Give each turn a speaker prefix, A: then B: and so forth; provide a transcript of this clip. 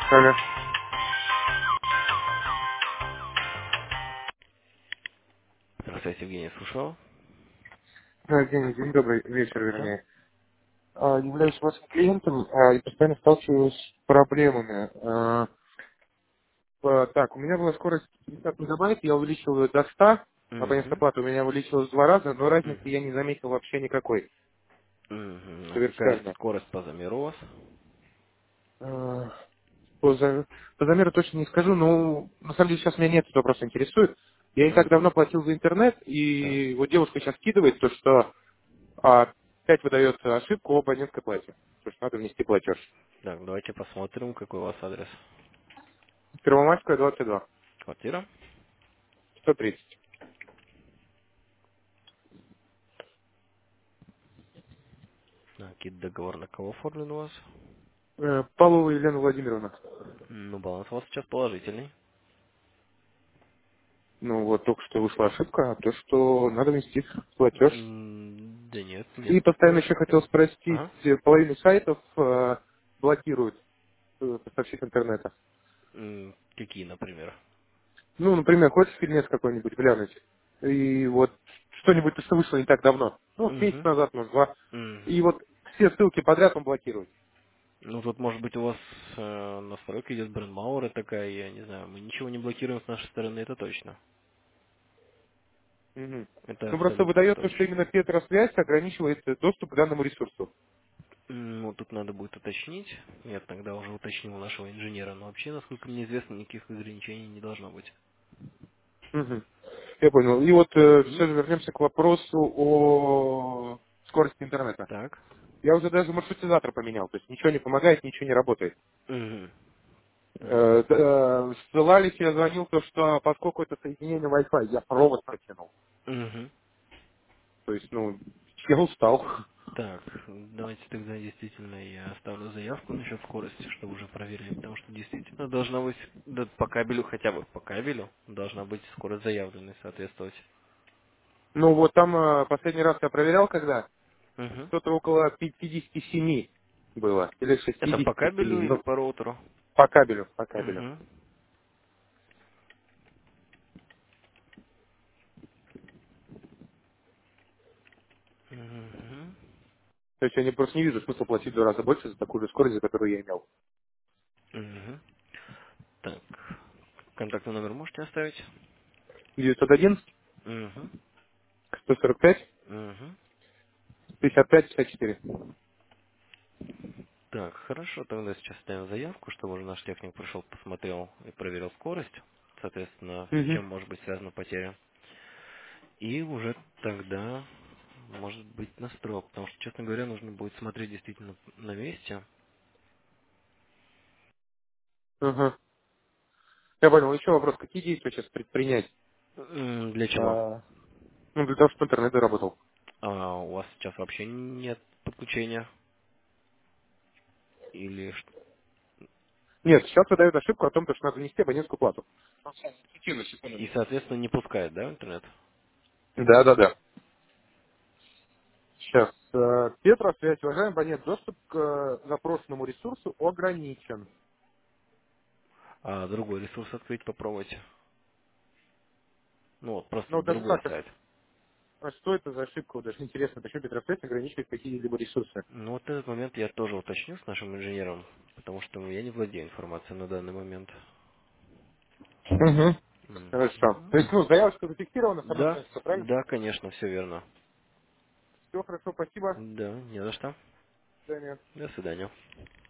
A: Алло.
B: Здравствуйте, Евгений, слушал.
A: День добрый вечер,
B: Здравствуйте.
A: вернее. Являюсь вашим клиентом и постоянно сталкиваюсь с проблемами. Так, у меня была скорость 50 мегабайт, я увеличил ее до 100, абонентская
B: Угу.
A: плата у меня увеличилась в 2 раза, но разницы
B: Угу.
A: я не заметил вообще никакой.
B: Угу. А какая
A: Совершенно.
B: скорость по замеру у вас?
A: А, по замеру точно не скажу, но на самом деле сейчас меня нет, это просто интересует. Я не так давно
B: Угу.
A: платил за интернет,
B: Так.
A: и вот девушка сейчас скидывает то, что опять выдает ошибку об абонентской плате. То есть надо внести платеж.
B: Так, давайте посмотрим, какой у вас адрес.
A: Первомайская, 22.
B: Квартира.
A: 130.
B: Так, и договор на кого оформлен у вас?
A: Павлова Елена Владимировна.
B: Ну, баланс у вас сейчас положительный.
A: Ну вот только что вышла ошибка, то, что надо внести платеж.
B: Да нет,
A: И
B: нет
A: постоянно
B: такой.
A: еще хотел спросить,
B: Ага.
A: половину сайтов блокируют поставщик интернета.
B: Какие, например?
A: Ну, например, хочешь фильмец какой-нибудь глянуть, и вот что-нибудь, что вышло не так давно, ну, месяц
B: Угу.
A: назад, может, два, и
B: Угу.
A: вот все ссылки подряд он блокирует.
B: Ну, тут, может быть, у вас настройка идет брендмауэра такая, я не знаю. Мы ничего не блокируем с нашей стороны, это точно.
A: Мгм.
B: Это
A: Ну, просто
B: абсолютно
A: выдает то, что именно
B: точно.
A: Петросвязь ограничивает доступ к данному ресурсу.
B: Ну, тут надо будет уточнить. Я тогда уже уточнил у нашего инженера. Но вообще, насколько мне известно, никаких ограничений не должно быть.
A: Мгм. Я понял. И вот
B: Угу.
A: все же вернемся к вопросу о скорости интернета.
B: Так.
A: Я уже даже маршрутизатор поменял, то есть ничего не помогает, ничего не работает.
B: Угу. Угу.
A: Ссылались, я звонил, то, что поскольку это соединение Wi-Fi, я провод протянул.
B: Угу.
A: То есть, ну, я устал.
B: Так, давайте тогда действительно я оставлю заявку насчет скорости, чтобы уже проверили, потому что действительно должна быть, да, по кабелю, хотя бы по кабелю, должна быть скорость заявленной соответствовать.
A: Ну вот там последний раз я проверял, когда
B: Угу.
A: что-то около 57 было, или
B: Это по
A: 67,
B: кабелю или
A: ну,
B: по роутеру?
A: по кабелю, по кабелю.
B: Угу. Угу.
A: То есть я просто не вижу смысла платить в 2 раза больше за такую же скорость, за которую я имел.
B: Угу. Так, контактный номер можете оставить?
A: 911,
B: Угу.
A: 145,
B: Угу.
A: 55, 54.
B: Так, хорошо, тогда сейчас ставим заявку, чтобы уже наш техник пришел, посмотрел и проверил скорость, соответственно, с
A: Мгм.
B: чем может быть связана потеря. И уже тогда может быть настроил, потому что, честно говоря, нужно будет смотреть действительно на месте.
A: Ага. Я понял. Еще вопрос. Какие действия сейчас предпринять?
B: Для чего?
A: А, ну, для того, чтобы интернет заработал.
B: А у вас сейчас вообще нет подключения? Или что?
A: Нет, сейчас выдает ошибку о том, что надо внести абонентскую плату. Секунду, секунду.
B: И, соответственно, не пускает, да, в интернет?
A: Да, да, да. Сейчас. Петра, связь, уважаемый абонент, доступ к запрошенному ресурсу ограничен.
B: А другой ресурс открыть попробуйте. Ну вот, просто
A: Ну, даже
B: другой
A: так,
B: сайт.
A: что это за ошибка? Вот даже интересно, почему Петра связь ограничивает какие-либо ресурсы?
B: Ну вот этот момент я тоже уточню с нашим инженером, потому что я не владею информацией на данный момент.
A: Угу. Хорошо.
B: Мгм.
A: То есть, ну, заявочка зафиксирована, сама
B: Да,
A: связь, правильно?
B: да, конечно, все верно.
A: Все хорошо, спасибо.
B: Да, не за что.
A: До свидания.
B: До свидания.